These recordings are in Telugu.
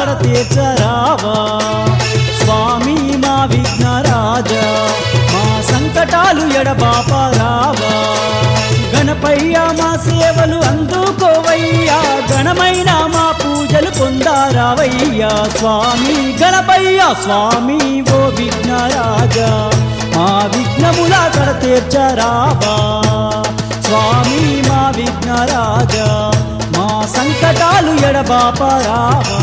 కడ తీర్చరావా స్వామి మా విఘ్నరాజా మా సంకటాలు ఎడబాపరావా గణపయ్య మా సేవలు అందుకోవయ్యా ఘనమైన మా పూజలు పొందారావయ్యా స్వామి గణపయ్య స్వామి ఓ విఘ్నరాజా మా విఘ్నముల కడ తీర్చరావా స్వామి మా విఘ్నరాజా మా సంకటాలు ఎడబాపరావా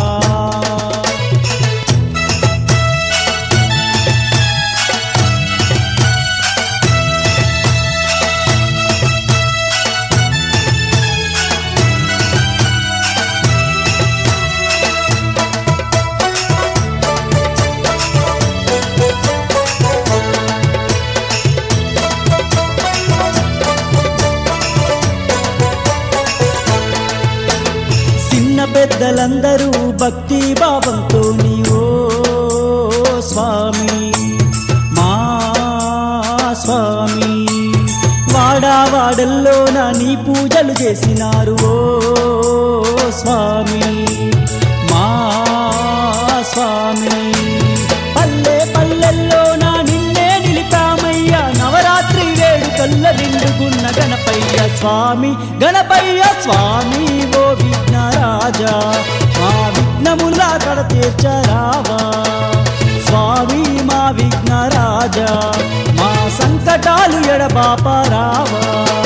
పెద్దలందరూ భక్తి భావంతో నీవో స్వామి మా స్వామి వాడావాడల్లోన నీ పూజలు చేసినారు ఓ స్వామి మా స్వామి పల్లె పల్లెల్లోన నిన్నే నిలిపామయ్యా నవరాత్రి వేడుకల్ల నిండుకున్న గణపయ్య స్వామి గణపయ్య స్వామి ఓ విఘ్నరాజా మా విఘ్నముల కడ తీర్చరావా స్వామి మా విఘ్నరాజా మా సంకటాలు ఎడబాపరావా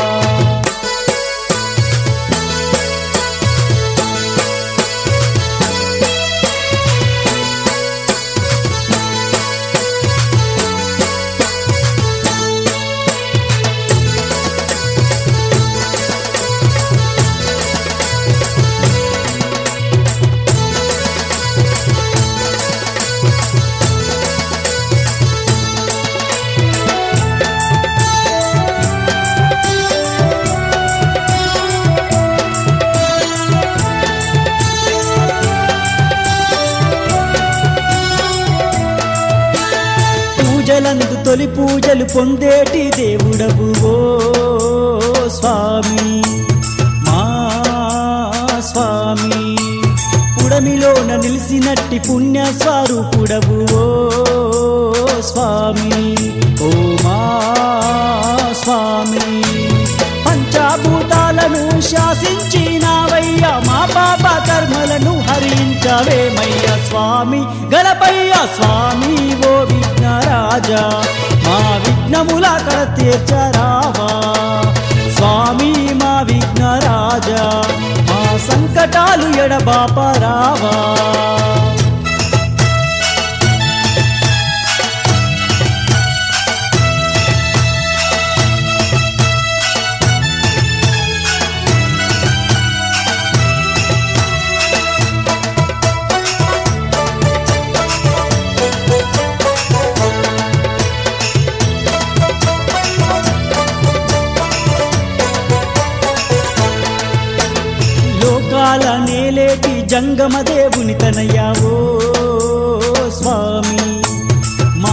పూజలందు తొలి పూజలు పొందేటి దేవుడవు ఓ స్వామి మా స్వామి పుడమిలోన నిలిసినట్టి పుణ్య స్వరూపుడవు ఓ స్వామి ఓ మా స్వామి పంచభూతాలను శాసించినావయ్యా మా పాప కర్మలను హరించవేమయ్య స్వామి గణపయ్య స్వామి ఓ విఘ్నరాజా మా విఘ్నముల కడ తీర్చరావా స్వామి మా విఘ్నరాజా మా సంకటాలు ఎడబాపరావా నేలేటి జంగమ దేవుని తనయ్యావో స్వామి మా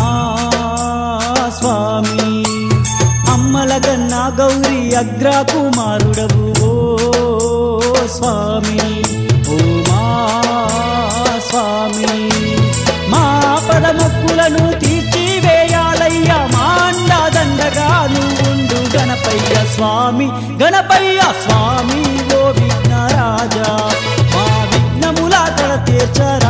స్వామి అమ్మల కన్నా గౌరీ అగ్ర కుమారుడవు ఓ స్వామి ఓ మా స్వామి మా పదముక్కులను తీర్చివేయాలయ్యా మా అండదండగా నువ్వుండు గణపయ్య స్వామి గణపయ్య స్వామి ఓ విఘ్నరాజా మా విఘ్నముల కడ తీర్చరా